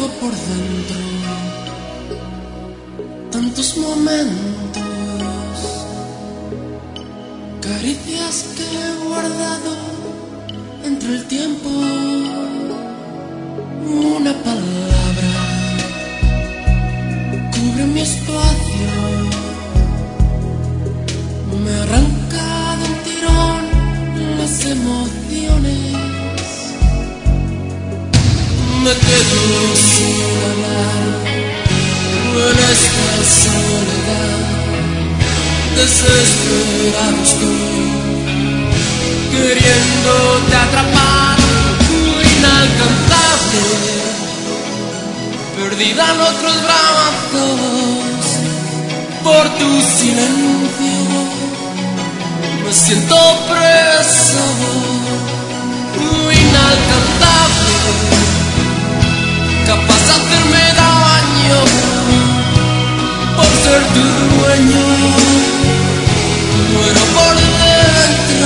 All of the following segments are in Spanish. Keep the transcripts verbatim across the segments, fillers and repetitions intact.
llevo por dentro tantos momentos, caricias que he guardado entre el tiempo. Una palabra cubre mi espacio, me ha arrancado un tirón las emociones. Me quedo sin hablar en esta soledad, desesperado estoy, queriéndote atrapar, inalcanzable, perdida en otros brazos, por tu silencio, me siento preso, inalcanzable, capaz de hacerme daño por ser tu dueño, muero por dentro.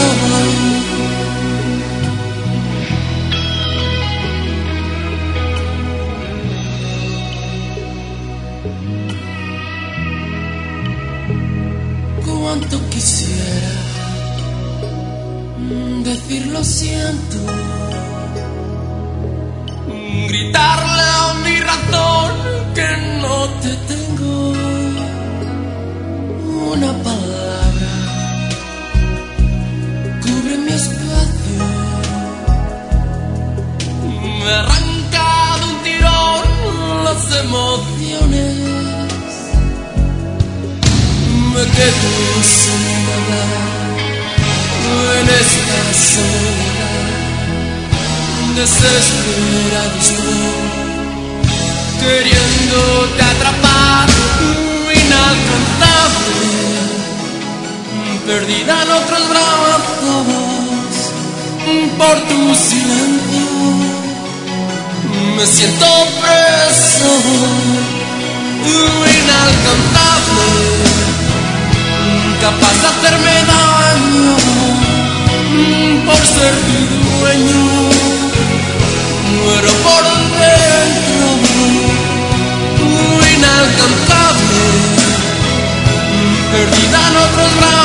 Cuánto quisiera decir lo siento, gritarle a mi razón que no te tengo. Una palabra cubre mi espacio, me ha arrancado un tirón las emociones. Me quedo sin hablar en esta soledad, desesperado estoy, queriéndote atrapar, inalcanzable, perdida en otros brazos, por tu silencio, me siento preso, inalcanzable, capaz de hacerme daño por ser tu dueño, muero por dentro, inalcanzable, perdida en otros brazos.